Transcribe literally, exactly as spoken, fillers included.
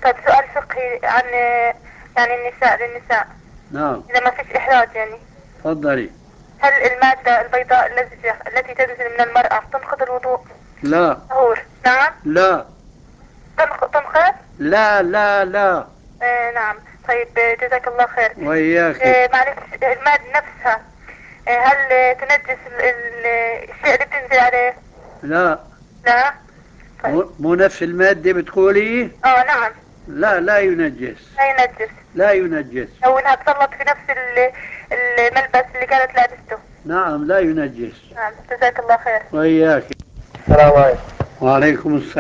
طيب سؤال فقهي عن يعني النساء للنساء. نعم. إذا ما فيش إحراج يعني. تفضلي. هل المادة البيضاء اللزجة التي تنزل من المرأة تنقض الوضوء؟ لا. طهور. نعم. لا. تنق- تنقض. لا لا لا. آه نعم. طيب آه، جزاك الله خير. وإياك. آه معلش، المادة نفسها آه هل آه، تنجس ال- ال- الشيء اللي بتنزل عليه؟ لا. لا. طيب. مو مو نفس المادة بتقولي؟ اه نعم. لا لا ينجس. لا ينجس. لا ينجس. لو انها تسلط في نفس ال- الملبس اللي كانت لابسته. نعم لا ينجس. نعم جزاك الله خير. وإياك. السلام عليكم. وعليكم السلام.